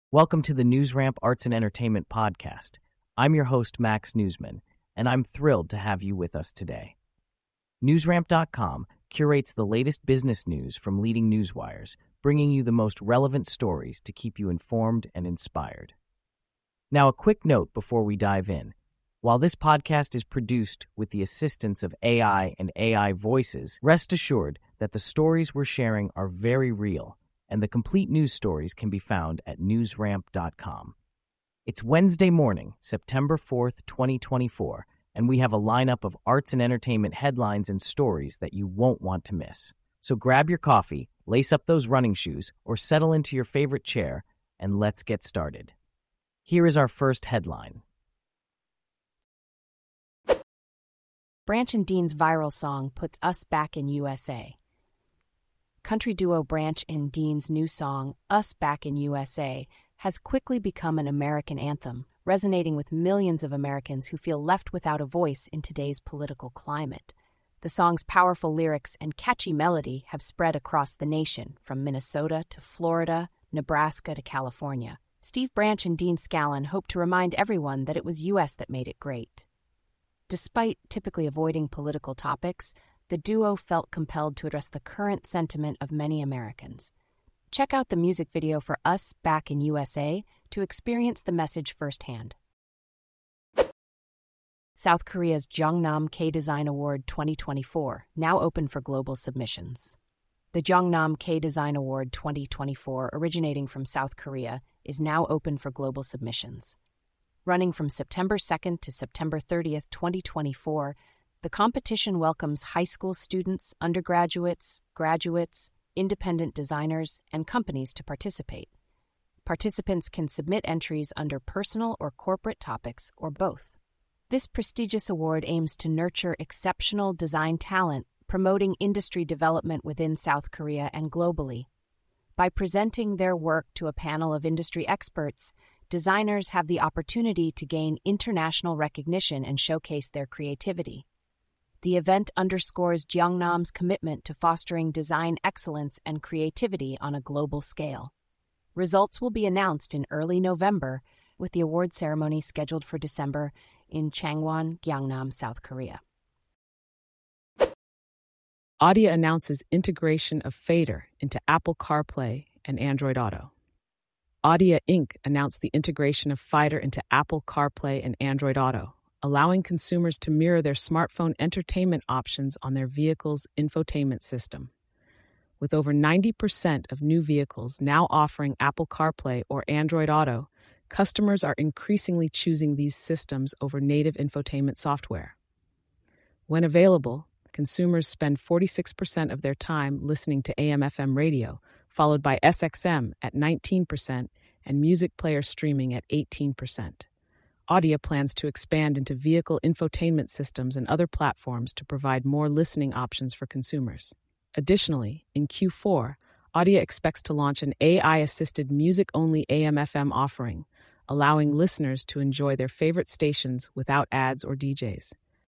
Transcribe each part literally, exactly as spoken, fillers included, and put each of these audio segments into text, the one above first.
Welcome to the NewsRamp Arts and Entertainment Podcast. I'm your host, Max Newsman, and I'm thrilled to have you with us today. NewsRamp dot com curates the latest business news from leading newswires, bringing you the most relevant stories to keep you informed and inspired. Now, a quick note before we dive in. While this podcast is produced with the assistance of A I and A I voices, rest assured that the stories we're sharing are very real, and the complete news stories can be found at NewsRamp dot com. It's Wednesday morning, September fourth, twenty twenty-four, and we have a lineup of arts and entertainment headlines and stories that you won't want to miss. So grab your coffee, lace up those running shoes, or settle into your favorite chair, and let's get started. Here is our first headline. Branch and Dean's viral song puts us back in U S A. Country duo Branch and Dean's new song, Us Back in U S A, has quickly become an American anthem, resonating with millions of Americans who feel left without a voice in today's political climate. The song's powerful lyrics and catchy melody have spread across the nation, from Minnesota to Florida, Nebraska to California. Steve Branch and Dean Scallon hope to remind everyone that it was U S that made it great. Despite typically avoiding political topics, the duo felt compelled to address the current sentiment of many Americans. Check out the music video for Us Back in U S A to experience the message firsthand. South Korea's Jeongnam K-Design Award twenty twenty-four, now open for global submissions. The Jeongnam K-Design Award twenty twenty-four, originating from South Korea, is now open for global submissions. Running from September second to September thirtieth, twenty twenty-four, the competition welcomes high school students, undergraduates, graduates, independent designers, and companies to participate. Participants can submit entries under personal or corporate topics, or both. This prestigious award aims to nurture exceptional design talent, promoting industry development within South Korea and globally. By presenting their work to a panel of industry experts, designers have the opportunity to gain international recognition and showcase their creativity. The event underscores Jeongnam's commitment to fostering design excellence and creativity on a global scale. Results will be announced in early November, with the award ceremony scheduled for December in Changwon, Gyeongnam, South Korea. Adia announces integration of Fader into Apple CarPlay and Android Auto. Adia Incorporated announced the integration of Fader into Apple CarPlay and Android Auto, allowing consumers to mirror their smartphone entertainment options on their vehicle's infotainment system. With over ninety percent of new vehicles now offering Apple CarPlay or Android Auto, customers are increasingly choosing these systems over native infotainment software. When available, consumers spend forty-six percent of their time listening to A M F M radio, followed by S X M at nineteen percent and music player streaming at eighteen percent. Adia plans to expand into vehicle infotainment systems and other platforms to provide more listening options for consumers. Additionally, in Q four, Adia expects to launch an A I-assisted music-only A M F M offering, allowing listeners to enjoy their favorite stations without ads or D Js.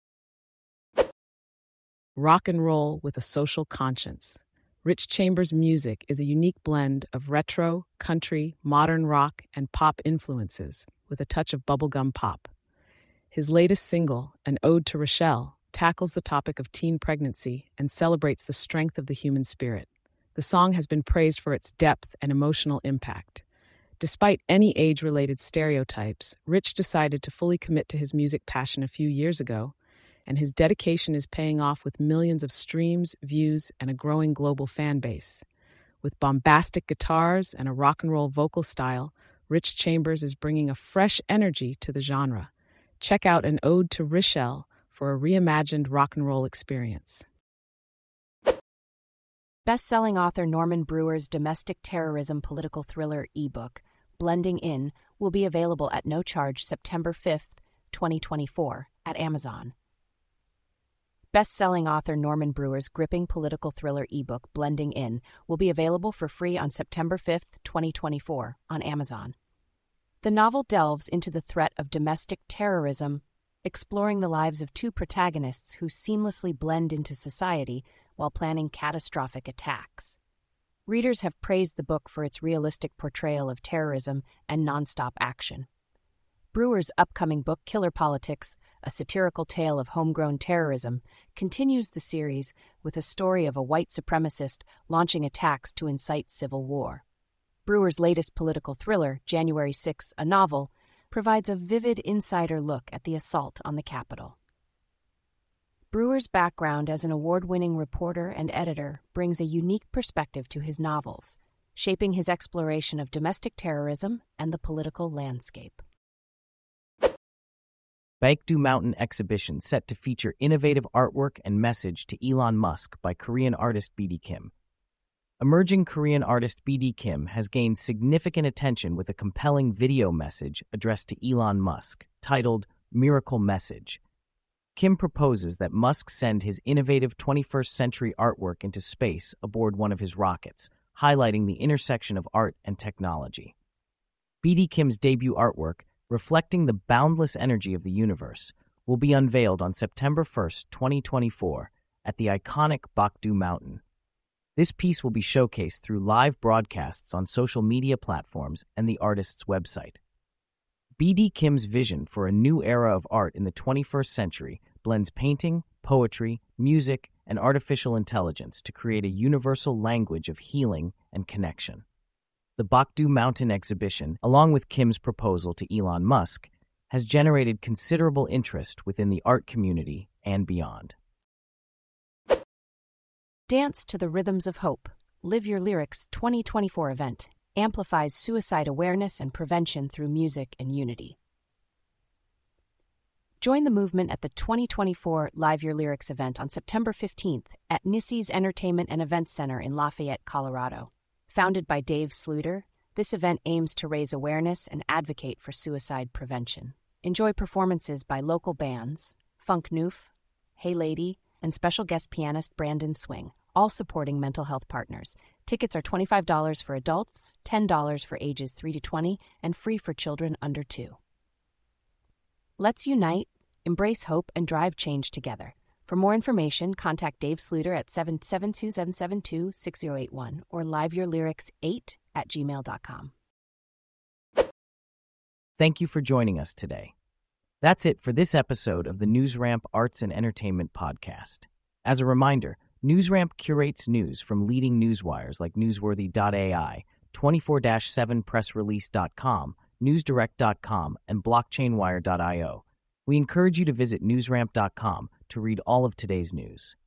Rock and roll with a social conscience. Rich Chambers' music is a unique blend of retro, country, modern rock, and pop influences, with a touch of bubblegum pop. His latest single, An Ode to Rochelle, tackles the topic of teen pregnancy and celebrates the strength of the human spirit. The song has been praised for its depth and emotional impact. Despite any age-related stereotypes, Rich decided to fully commit to his music passion a few years ago, and his dedication is paying off with millions of streams, views, and a growing global fan base. With bombastic guitars and a rock and roll vocal style, Rich Chambers is bringing a fresh energy to the genre. Check out An Ode to Rochelle for a reimagined rock and roll experience. Best-selling author Norman Brewer's domestic terrorism political thriller ebook, Blending In, will be available at no charge September fifth, twenty twenty-four, at Amazon. Best-selling author Norman Brewer's gripping political thriller ebook, Blending In, will be available for free on September fifth, twenty twenty-four, on Amazon. The novel delves into the threat of domestic terrorism, exploring the lives of two protagonists who seamlessly blend into society while planning catastrophic attacks. Readers have praised the book for its realistic portrayal of terrorism and nonstop action. Brewer's upcoming book, Killer Politics, a satirical tale of homegrown terrorism, continues the series with a story of a white supremacist launching attacks to incite civil war. Brewer's latest political thriller, January sixth, a novel, provides a vivid insider look at the assault on the Capitol. Brewer's background as an award-winning reporter and editor brings a unique perspective to his novels, shaping his exploration of domestic terrorism and the political landscape. Baekdu Mountain exhibition set to feature innovative artwork and message to Elon Musk by Korean artist B D Kim. Emerging Korean artist B D Kim has gained significant attention with a compelling video message addressed to Elon Musk, titled Miracle Message. Kim proposes that Musk send his innovative twenty-first century artwork into space aboard one of his rockets, highlighting the intersection of art and technology. B D Kim's debut artwork, reflecting the boundless energy of the universe, will be unveiled on September first, twenty twenty-four, at the iconic Baekdu Mountain. This piece will be showcased through live broadcasts on social media platforms and the artist's website. B D Kim's vision for a new era of art in the twenty-first century blends painting, poetry, music, and artificial intelligence to create a universal language of healing and connection. The Baekdu Mountain exhibition, along with Kim's proposal to Elon Musk, has generated considerable interest within the art community and beyond. Dance to the Rhythms of Hope, Live Your Lyrics twenty twenty-four event amplifies suicide awareness and prevention through music and unity. Join the movement at the twenty twenty-four Live Your Lyrics event on September fifteenth at Nissy's Entertainment and Events Center in Lafayette, Colorado. Founded by Dave Sluder, this event aims to raise awareness and advocate for suicide prevention. Enjoy performances by local bands, Funk Noof, Hey Lady, and special guest pianist Brandon Swing, all supporting mental health partners. Tickets are twenty-five dollars for adults, ten dollars for ages three to twenty, and free for children under two. Let's unite, embrace hope, and drive change together. For more information, contact Dave Sluder at seven seven two, seven seven two, six zero eight one or liveyourlyrics eight at gmail dot com. Thank you for joining us today. That's it for this episode of the NewsRamp Arts and Entertainment Podcast. As a reminder, NewsRamp curates news from leading newswires like newsworthy dot A I, twenty-four seven press release dot com, newsdirect dot com, and blockchain wire dot io. We encourage you to visit newsramp dot com to read all of today's news.